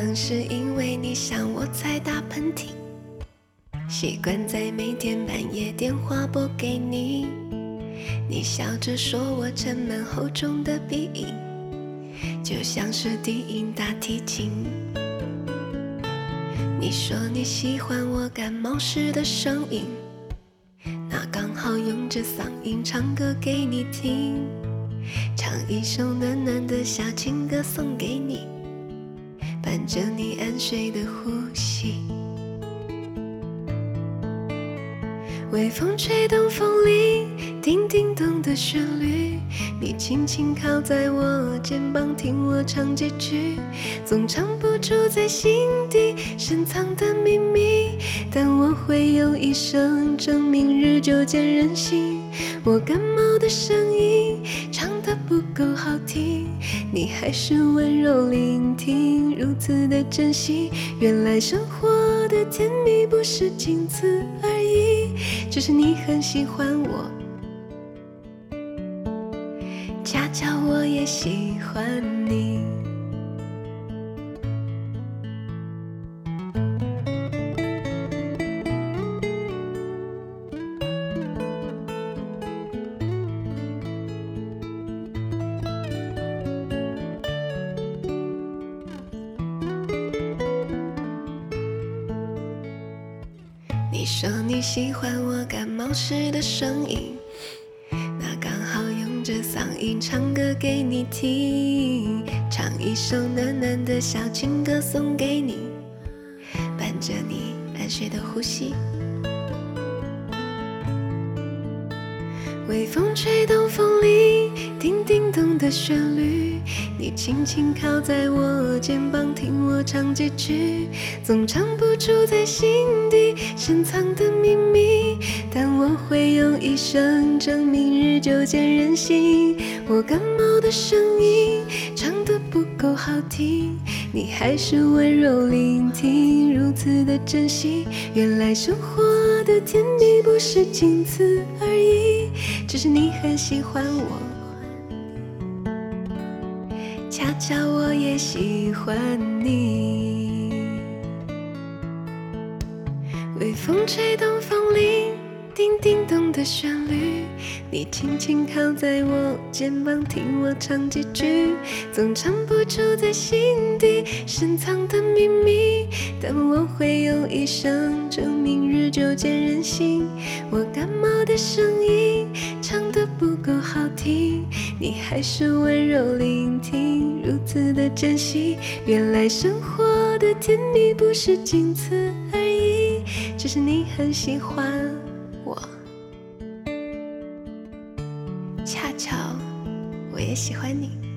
能是因为你想我才打喷嚏，习惯在每天半夜电话拨给你，你笑着说我沉闷厚重的鼻音，就像是低音大提琴。你说你喜欢我感冒时的声音，那刚好用这嗓音唱歌给你听，唱一首暖暖的小情歌送给你，伴着你安睡的呼吸。微风吹动风铃，叮叮咚的旋律，你轻轻靠在我肩膀听我唱几句，总唱不出在心底深藏的秘密，但我会用一生证明日久见人心。我感冒的声音唱得不够好听，你还是温柔聆听，如此的珍惜。原来生活的甜蜜不是仅此而已，只是你很喜欢我，恰巧我也喜欢你。你说你喜欢我感冒时的声音，那刚好用着嗓音唱歌给你听，唱一首暖暖的小情歌送给你，伴着你安睡的呼吸。微风吹动风铃，叮叮咚的旋律，你轻轻靠在我肩膀听我唱几句，总唱不出在心底深藏的秘密，但我会用一生证明日久见人心。我感冒的声音唱得不够好听，你还是温柔聆听，如此的珍惜。原来生活的甜蜜不是仅此而已，只是你很喜欢我，恰巧我也喜欢你。微风吹动风铃，叮叮咚的旋律，你轻轻靠在我肩膀听我唱几句，总唱不出在心底深藏的秘密，但我会用一生证明日久见人心。我感冒的声音唱得不够好听，你还是温柔聆听，如此的珍惜。原来生活的甜蜜不是仅此而已，只是你很喜欢我，恰巧我也喜欢你。